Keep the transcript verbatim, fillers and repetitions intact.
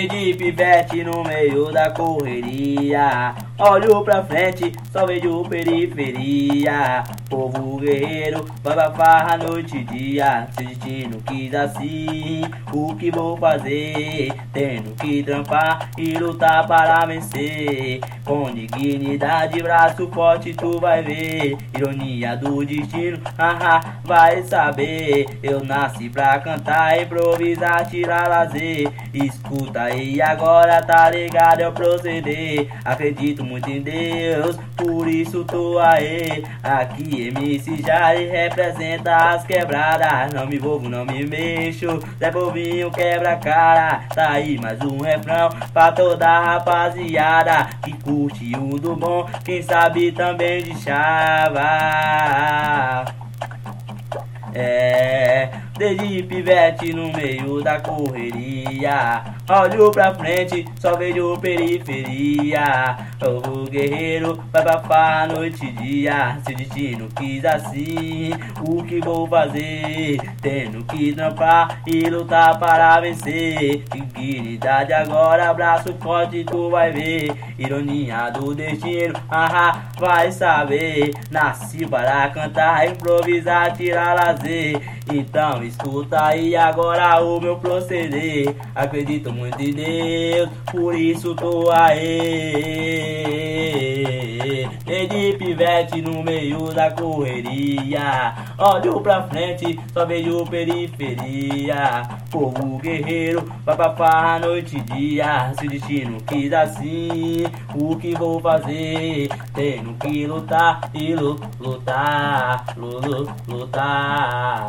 Desde pivete no meio da correria, olho pra frente, só vejo periferia. Povo guerreiro, vai pra farra noite e dia. Se o destino quis assim, o que vou fazer? Tendo que trampar e lutar para vencer. Com dignidade, braço forte tu vai ver. Ironia do destino, haha, vai saber. Eu nasci pra cantar, improvisar, tirar lazer. Escuta aí agora, tá ligado, é o proceder. Acredito muito em Deus, por isso tô aí. Aqui M C Jari representa as quebradas. Não me envolvo, não me mexo, Zé Povinho quebra cara. Tá aí mais um refrão pra toda a rapaziada que curte o do bom, quem sabe também de chava. É, desde pivete no meio da correria, olho pra frente, só vejo periferia. Povo guerreiro, vai pra farra noite e dia. Se o destino quis assim, o que vou fazer? Tendo que trampar e lutar para vencer. Dignidade agora, braço forte tu vai ver. Ironia do destino, haha, vai saber. Nasci para cantar, improvisar, tirar lazer. Então escuta aí agora o meu proceder. Acredito muito em Deus, por isso tô aí. Desde pivete no meio da correria, olho pra frente, só vejo periferia. Povo guerreiro, vai pra farra noite e dia. Se o destino quis assim, o que vou fazer? Tenho que lutar e lutar, lutar.